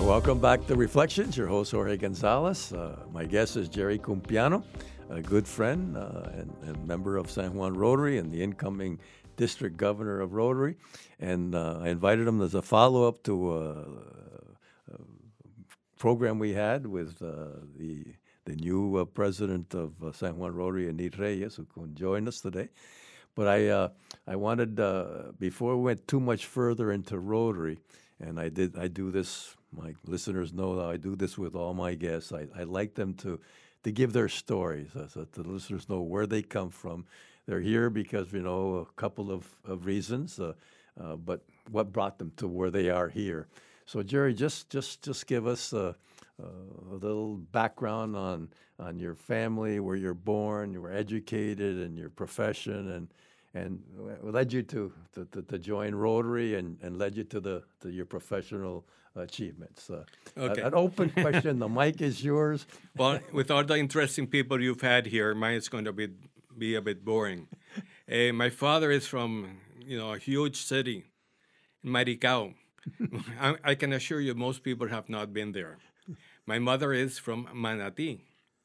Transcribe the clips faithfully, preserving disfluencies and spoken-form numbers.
welcome back to Reflections. Your host, Jorge Gonzalez. Uh, my guest is Jerry Cumpiano, a good friend uh, and, and member of San Juan Rotary and the incoming district governor of Rotary. And uh, I invited him as a follow-up to a, a program we had with uh, the the new uh, president of uh, San Juan Rotary, Enid Reyes, who can join us today. But I uh, I wanted, uh, before we went too much further into Rotary, and I did I do this, my listeners know that I do this with all my guests. I, I like them to, to give their stories uh, so that the listeners know where they come from. They're here because, you know, a couple of, of reasons, uh, uh, but what brought them to where they are here. So, Jerry, just just just give us uh, uh, a little background on on your family, where you're born, you were educated, and your profession, and and what led you to to, to, to join Rotary, and, and led you to the to your professional achievements. Uh, okay. An open question. The mic is yours. Well, with all the interesting people you've had here, mine is going to be be a bit boring. Uh, my father is from you know a huge city, Maricao. I, I can assure you, most people have not been there. My mother is from Manatí,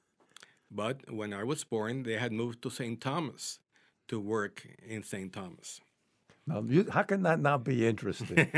but when I was born, they had moved to Saint Thomas to work in Saint Thomas. Now, you, how can that not be interesting?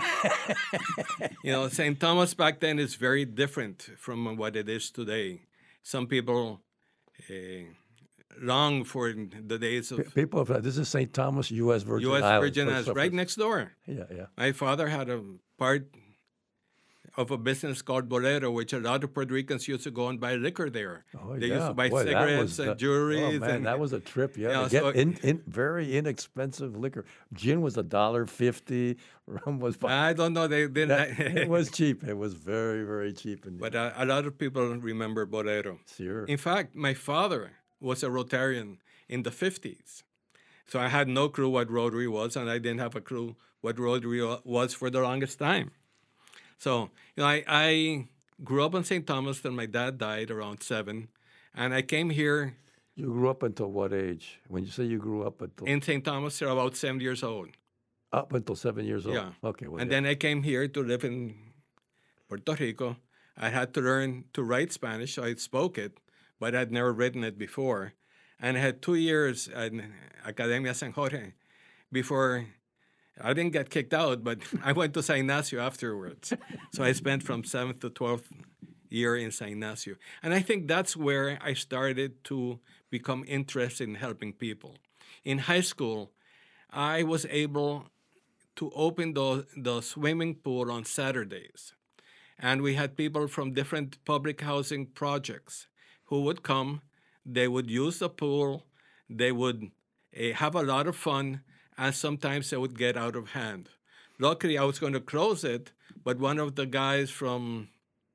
You know, Saint Thomas back then is very different from what it is today. Some people uh, long for the days of P- people, have, this is Saint Thomas, U S Virgin U S Islands. Virgin Islands, right next door. Yeah, yeah. My father had a part of a business called Bolero, which a lot of Puerto Ricans used to go and buy liquor there. Oh, they yeah. used to buy Boy, that cigarettes was and the- jewelry. Oh, man, and, that was a trip. Yeah, Yeah, to get so- in, in very inexpensive liquor. Gin was a dollar fifty. Rum was. I don't know. They didn't. That- it was cheap. It was very, very cheap. In But uh, a lot of people remember Bolero. sure. In fact, my father was a Rotarian in the fifties. So I had no clue what Rotary was, and I didn't have a clue what Rotary wa- was for the longest time. So, you know, I, I grew up in Saint Thomas, then my dad died around seven, and I came here You grew up until what age? When you say you grew up until in Saint Thomas at about seven years old. up until seven years old. Yeah. Okay. Well, And yeah. then I came here to live in Puerto Rico. I had to learn to write Spanish, so I spoke it, but I'd never written it before. And I had two years at Academia San Jorge before I didn't get kicked out, but I went to San Ignacio afterwards. So I spent from seventh to twelfth year in San Ignacio. And I think that's where I started to become interested in helping people. In high school, I was able to open the, the swimming pool on Saturdays. And we had people from different public housing projects who would come. They would use the pool. They would uh, have a lot of fun, and sometimes they would get out of hand. Luckily, I was going to close it, but one of the guys from,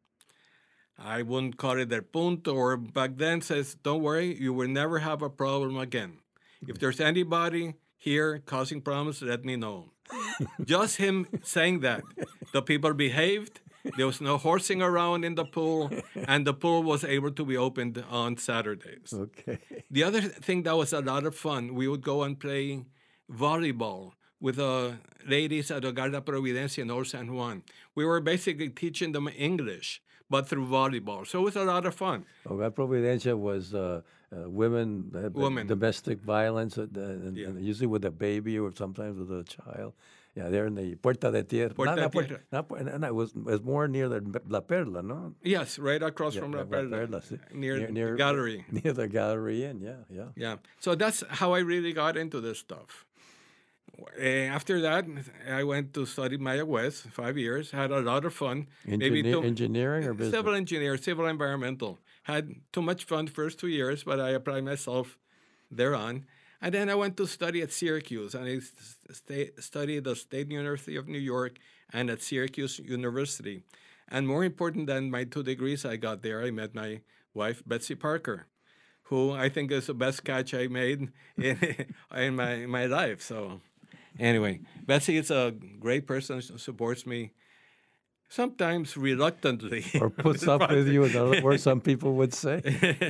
I wouldn't call it El Punto, or back then says, don't worry, you will never have a problem again. If there's anybody here causing problems, let me know. Just him saying that. The people behaved. There was no horsing around in the pool, and the pool was able to be opened on Saturdays. Okay. The other thing that was a lot of fun, we would go and play volleyball with the ladies at Hogar La Providencia in Old San Juan. We were basically teaching them English, but through volleyball. So it was a lot of fun. Hogar Providencia was uh, uh, women, uh, Women. domestic violence, uh, and, Yeah. and usually with a baby or sometimes with a child. Yeah, they're in the Puerta de Tierra. Puerta not, de not Puerta- Tierra. not Pu- no, no, it was, it was more near the La Perla, no? Yes, right across Yeah, from La La Perla, sí. near, the gallery. Near the gallery inn, yeah, yeah. Yeah. So that's how I really got into this stuff. Uh, after that, I went to study Maya West, five years, had a lot of fun. Engineer, too- engineering or business? Civil engineer, civil environmental. Had too much fun first two years, but I applied myself thereon. And then I went to study at Syracuse, and I st- studied at the State University of New York and at Syracuse University. And more important than my two degrees I got there, I met my wife, Betsy Parker, who I think is the best catch I made in, in my, in my life. So anyway, Betsy is a great person, supports me, sometimes reluctantly. Or puts up with you, in other words, some people would say.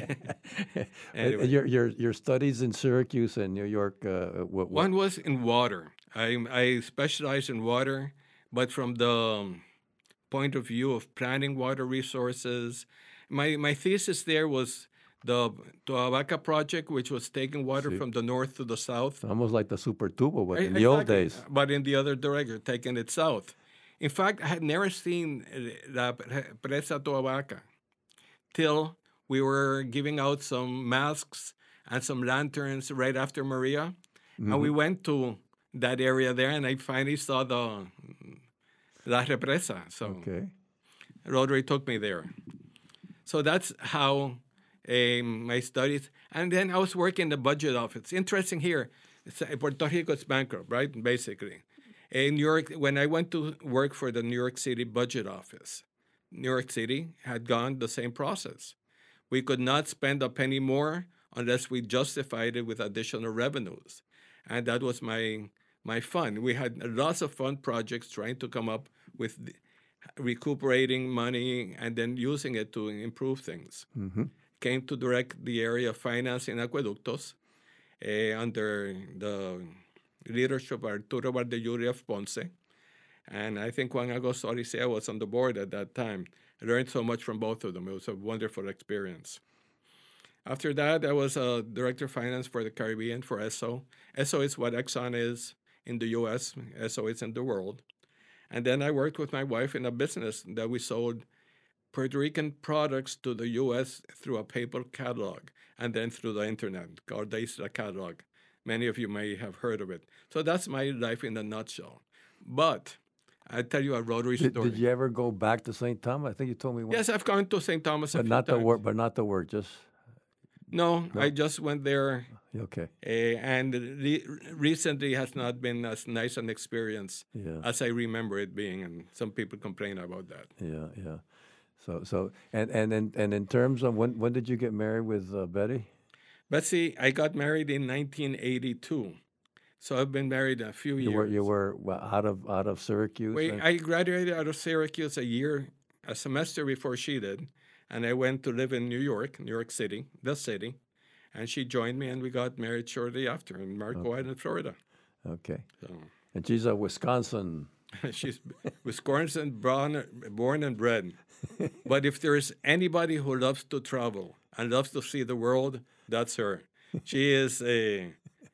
Anyway. Your, your, your studies in Syracuse and New York, uh, what, what? One was in water. I, I specialized in water, but from the um, point of view of planning water resources. My my thesis there was the Toabaca project, which was taking water See. from the north to the south. Almost like the Super Tubo, but in E- the old exactly, days. but in the other direction, taking it south. In fact, I had never seen eh, La Presa Toabaca till we were giving out some masks and some lanterns right after Maria. And we went to that area there, and I finally saw the La Represa. So Okay. Rotary took me there. So that's how um, my studies. And then I was working in the budget office. Interesting here, it's, uh, Puerto Rico is bankrupt, right? Basically, in New York, when I went to work for the New York City budget office, New York City had gone the same process. We could not spend a penny more unless we justified it with additional revenues, and that was my my fun. We had lots of fun projects trying to come up with the, recuperating money and then using it to improve things. Mm-hmm. Came to direct the area of finance in Acueductos uh, under the leadership of Arturo Valdelluri of Ponce. And I think Juan Agosto Aricea was on the board at that time. I learned so much from both of them. It was a wonderful experience. After that, I was a director of finance for the Caribbean for E S O. E S O is what Exxon is in the U S, E S O is in the world. And then I worked with my wife in a business that we sold Puerto Rican products to the U S through a paper catalog and then through the internet called the Isla Catalog. Many of you may have heard of it. So that's my life in a nutshell. But I'll tell you a Rotary Did, story. did you ever go back to Saint Thomas? I think you told me once. Yes, I've gone to Saint Thomas a But few not the times. work. But not the work. Just No, I just went there, okay. uh, and re- recently has not been as nice an experience Yeah. as I remember it being, and some people complain about that. Yeah. Yeah. So so and and in, and in terms of when when did you get married with uh, Betty? Betsy, I got married in nineteen eighty-two, so I've been married a few You years. were you were well, out of out of Syracuse. Wait, and- I graduated out of Syracuse a year, a semester before she did, and I went to live in New York, New York City, the city, and she joined me, and we got married shortly after in Marco Island, Florida. okay. So And she's a Wisconsin. she's Wisconsin born, born and bred. But if there's anybody who loves to travel and loves to see the world, that's her. She is a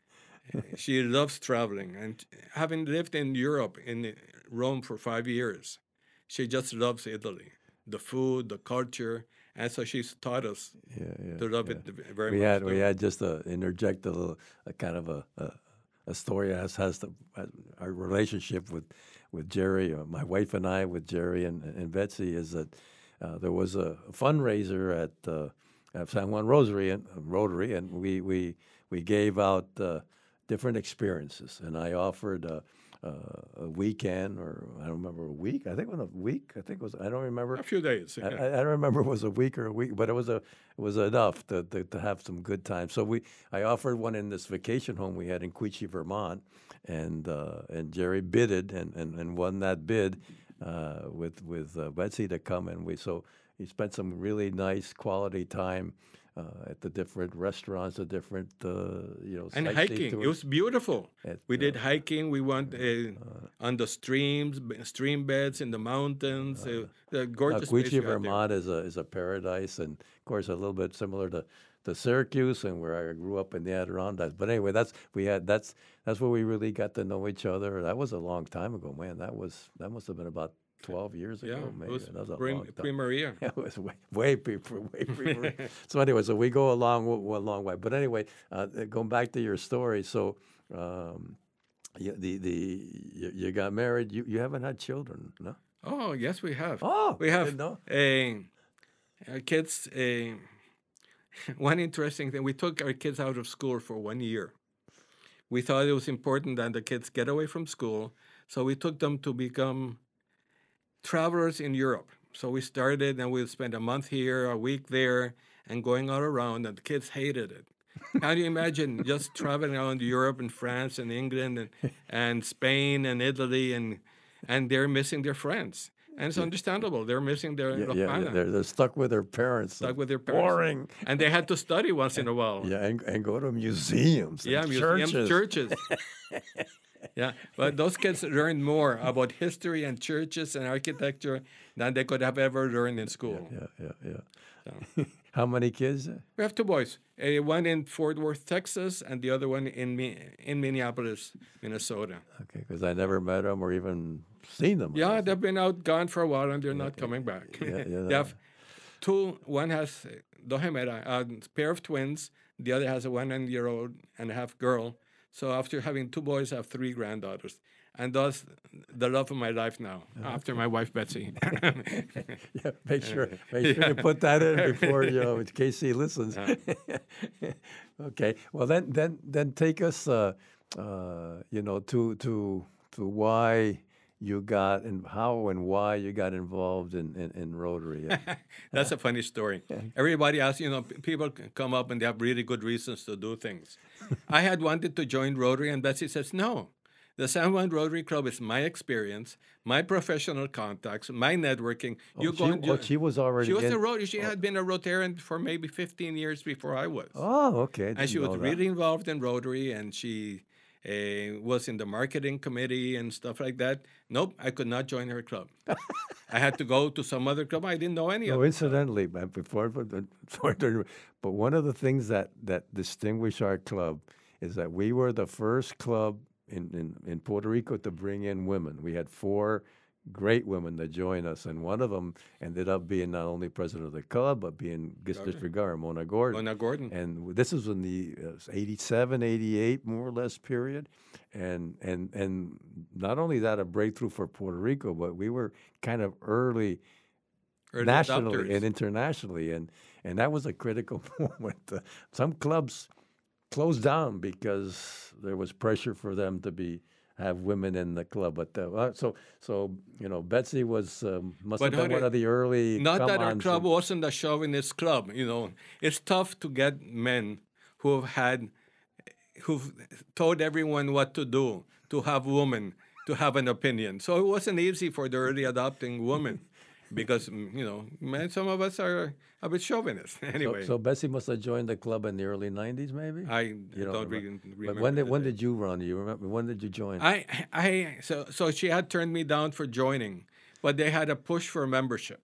she loves traveling, and having lived in Europe in Rome for five years, she just loves Italy, the food, the culture, and so she's taught us Yeah. Yeah. to love yeah. it very We much. had we too. had just to interject a little a kind of a a, a story as has the our relationship with with Jerry, uh, my wife and I with Jerry and, and Betsy is that uh, there was a fundraiser at uh, at San Juan Rosary and uh, Rotary, and we we we gave out uh, different experiences, and I offered. Uh, uh, a weekend, or I don't remember a week. I think it was a week. I think it was. I don't remember. A few days. I, yeah. I I don't remember if it was a week or a week, but it was a it was enough to, to, to have some good time. So we I offered one in this vacation home we had in Quechee, Vermont, and uh, and Jerry bidded and, and, and won that bid uh, with with uh, Betsy to come, and we so he spent some really nice quality time uh, at the different restaurants, the different uh, you know And sightseeing hiking, it tours. was beautiful. At, We did uh, hiking. We went uh, on the streams, b- stream beds in the mountains. Uh, the Uh, gorgeous place Quechee, we had there. Vermont is a is a paradise, and of course a little bit similar to, to Syracuse, and where I grew up in the Adirondacks. But anyway, that's we had that's that's where we really got to know each other. That was a long time ago, man. That was that must have been about twelve years Yeah, ago, it maybe. was That was a pre, long time. pre Maria. Yeah, it was way way pre, pre- way pre. So anyway, so we go a long a long way. But anyway, uh, going back to your story, so. Um, you, the the you, you got married. You you haven't had children, no? Oh yes, we have. Oh, we I have didn't know. uh, our kids. Uh, one interesting thing: we took our kids out of school for one year. We thought it was important that the kids get away from school, so we took them to become travelers in Europe. So we started, and we'd spend a month here, a week there, and going all around. And the kids hated it. How do you imagine just traveling around Europe and France and England and, and Spain and Italy, and and they're missing their friends? And it's understandable. They're missing their Yeah, La yeah, yeah, Pana, they're, they're stuck with their parents. stuck with their parents. Boring. And they had to study once in a while. Yeah, and, and go to museums. Yeah, and museums, churches. churches. Yeah, but those kids learned more about history and churches and architecture than they could have ever learned in school. Yeah, yeah, yeah. So, How many kids? we have two boys, a one in Fort Worth, Texas, and the other one in Mi- in Minneapolis, Minnesota. Okay, because I never met them or even seen them. Yeah, they've been out gone for a while and they're not coming back. Yeah, yeah. They have two. One has Dohemera, a pair of twins. The other has a one-year-old and a half girl. So after having two boys, I have three granddaughters, and thus the love of my life now. After my wife Betsy. Yeah, make sure make sure you put that in before you know in case he listens. Okay, well then then then take us uh, uh, you know to to to why you got and how and why you got involved in in, in Rotary. That's a funny story. Everybody asks, you know, p- people c- come up and they have really good reasons to do things. I had wanted to join Rotary, and Betsy says, no. The San Juan Rotary Club is my experience, my professional contacts, my networking. Oh, You she, go and oh, you- she was already She was in, a Rotary. She had been a Rotarian for maybe fifteen years before I was. Oh, okay. And she didn't was know that. really involved in Rotary, and she uh, was in the marketing committee and stuff like that. Nope, I could not join her club. I had to go to some other club. I didn't know any of No, it. incidentally, but before, but, but but one of the things that that distinguish our club is that we were the first club in, in, in Puerto Rico to bring in women. We had four great women that joined us, and one of them ended up being not only president of the club, but being district governor, Mona Gordon. Mona Gordon. And w- this was in the uh, eighty-seven, eighty-eight, more or less, period. And, and, and not only that, a breakthrough for Puerto Rico, but we were kind of early Early nationally adopters. and internationally, and and that was a critical moment. Uh, some clubs closed down because there was pressure for them to be have women in the club. But uh, uh, so so you know, Betsy was um, must But have been how one did- of the early. Not that our come-ons club and- wasn't a chauvinist club, you know. It's tough to get men who have had, who've told everyone what to do, to have women, to have an opinion. So it wasn't easy for the early adopting women because, mm, you know, men, some of us are a bit chauvinist. So, Anyway, so Betsy must have joined the club in the early nineties, maybe. I You don't, remember. re- remember. But when did the when date. did you run? Do you remember when did you join? I, I, so, so she had turned me down for joining, but they had a push for membership.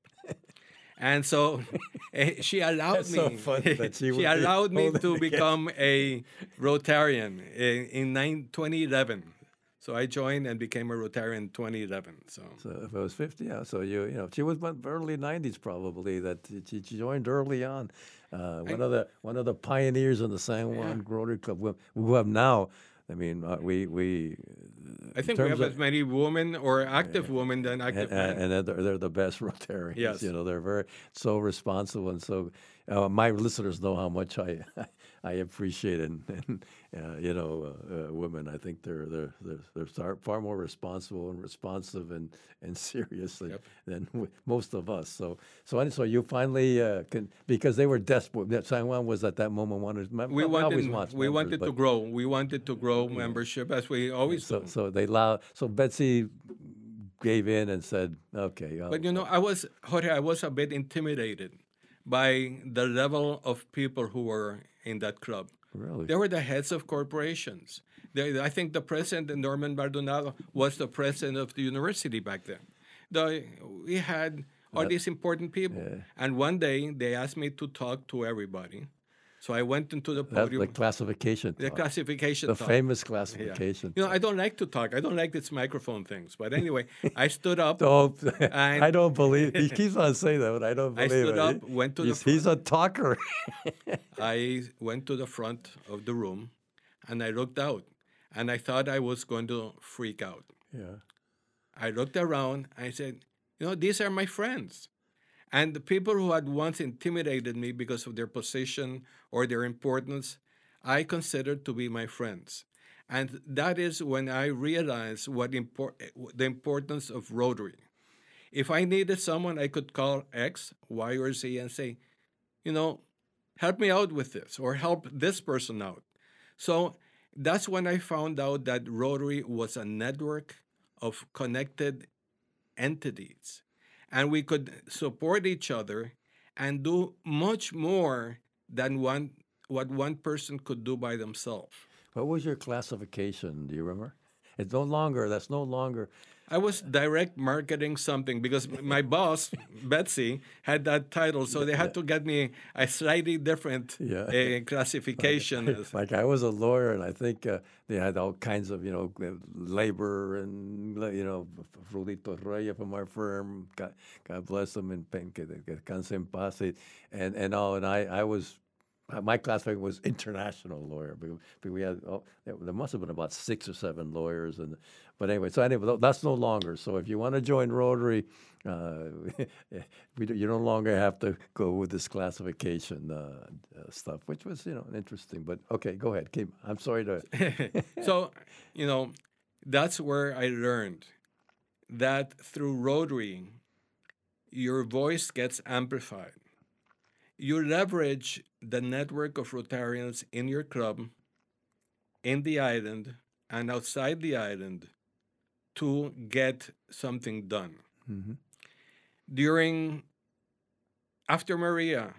And so eh, she allowed That's me. so funny that she she would be allowed me holding to against- become a Rotarian in, in nine, twenty eleven. So I joined and became a Rotarian in twenty eleven. So, So if it was fifty, yeah. So you, you know, she was about early nineties probably. That she she joined early on. Uh, one of the one of the pioneers in the San Juan Rotary Club, who who have now. I mean, uh, we we. I think in we terms have of- as many women or active women than and, active and, men. and they're, they're the best Rotarians. Yes. You know, they're very so responsible and so. Uh, my listeners know how much I I appreciate and, and uh, you know uh, uh, women. I think they're they're they're, they're far, far more responsible and responsive and and serious than, Yep. than w- most of us. So so and so you finally uh, can because they were desperate. That San Juan was at that moment wanted. We we wanted, always wants we members, wanted to but- grow. We wanted to grow membership as we always So do. so they allow. So Betsy gave in and said, "Okay." I'll- But you know, I was Jorge, I was a bit intimidated by the level of people who were in that club. Really? They were the heads of corporations. They, I think the president, Norman Bardonado, was the president of the university back then. The, we had all these important people. And one day they asked me to talk to everybody. So I went into the That's podium. the classification. the talk. classification The talk. famous Yeah. classification. You know, I don't like to talk. I don't like this microphone things. But anyway, I stood up. Don't, And- I don't believe he keeps on saying that, but I don't I believe stood it. up, He- went to the he's, he's a talker. I went to the front of the room and I looked out and I thought I was going to freak out. Yeah. I looked around. I said, you know, these are my friends. And the people who had once intimidated me because of their position or their importance, I considered to be my friends. And that is when I realized what impor- the importance of Rotary. If I needed someone, I could call X, Y, or Z and say, you know, help me out with this or help this person out. So that's when I found out that Rotary was a network of connected entities. And we could support each other and do much more than one what one person could do by themselves. What was your classification? Do you remember? It's no longer. That's no longer. I was direct marketing something because my boss, Betsy, had that title, so they had to get me a slightly different Yeah. uh, classification. as- Like I was a lawyer, and I think uh, they had all kinds of, you know, uh, labor and, you know, Rudito Reyes from our firm, God, God bless him, and que, que descanse en paz, and and all. And I I was, my classification was international lawyer, because we had, oh, there must have been about six or seven lawyers, and but anyway, so anyway, that's no longer. So if you want to join Rotary, uh, we do, you no longer have to go with this classification uh, uh, stuff, which was, you know, interesting. But okay, go ahead. Keep, I'm sorry to. So, you know, that's where I learned that through Rotary, your voice gets amplified. You leverage the network of Rotarians in your club, in the island, and outside the island to get something done. Mhm. During, after Maria,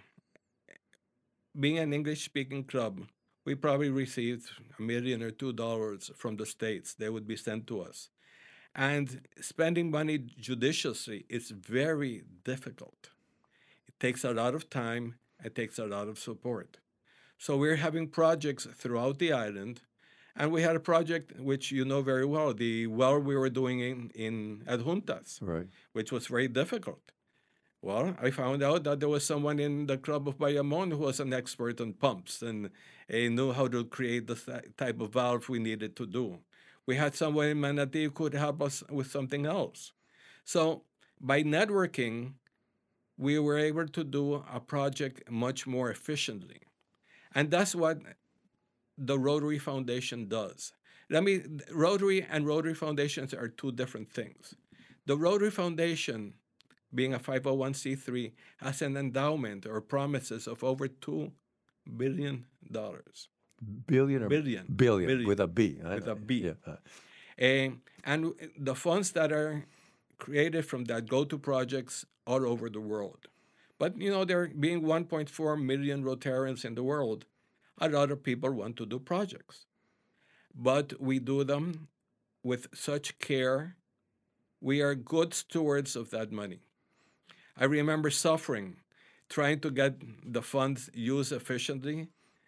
being an English speaking club, we probably received a million or two dollars from the States. They would be sent to us. And spending money judiciously is very difficult. It takes a lot of time, it takes a lot of support. So we're having projects throughout the island. And we had a project which you know very well, the well we were doing in, in Adjuntas, Right. which was very difficult. Well, I found out that there was someone in the club of Bayamon who was an expert on pumps and he knew how to create the th- type of valve we needed to do. We had someone in Manatee who could help us with something else. So by networking, we were able to do a project much more efficiently. And that's what the Rotary Foundation does. Let me, Rotary and Rotary Foundations are two different things. The Rotary Foundation, being a five oh one c three, has an endowment or promises of over two billion dollars. Billion or Billion. billion, Billion. with a B. I- With a B. Yeah. uh, And, and the funds that are created from that go to projects all over the world. But, you know, there being one point four million Rotarians in the world, a lot of people want to do projects. But we do them with such care. We are good stewards of that money. I remember suffering, trying to get the funds used efficiently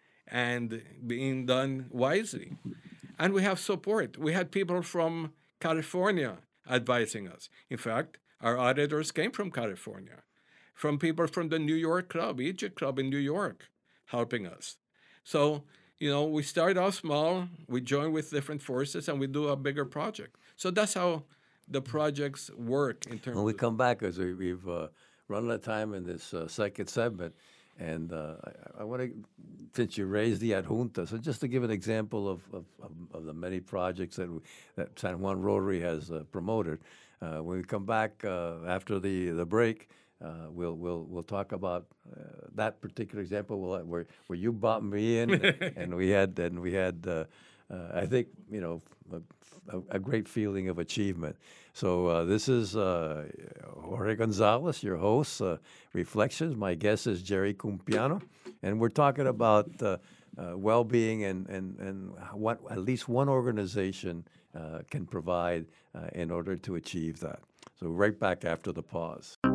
and being done wisely. And we have support. We had people from California advising us. In fact, our auditors came from California, from people from the New York Club, Egypt Club in New York, helping us. So, you know, we start off small, we join with different forces, and we do a bigger project. So that's how the projects work in terms When we of. come back, as we, we've uh, run out of time in this uh, second segment, and uh, I, I want to, since you raised the Adjunta, so just to give an example of, of, of, of the many projects that we, that San Juan Rotary has uh, promoted. Uh, when we come back uh, after the the break, uh, we'll we'll we'll talk about uh, that particular example we'll, where where you brought me in, and we had and we had. Uh, uh, I think you know a, a great feeling of achievement. So uh, this is uh, Jorge Gonzalez, your host, uh, Reflections. My guest is Jerry Cumpiano, and we're talking about uh, uh, well-being and, and, and what at least one organization uh, can provide uh, in order to achieve that. So right back after the pause.